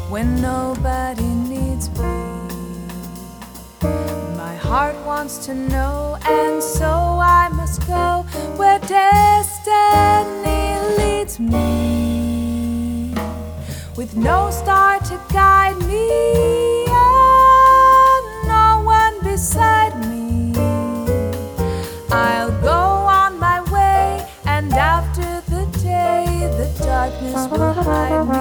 when nobody needs me. My heart wants to know, and so I must go where destiny leads me, with no star to guide me and no one beside me. I'll go on my way, and after the day the darkness will hide me.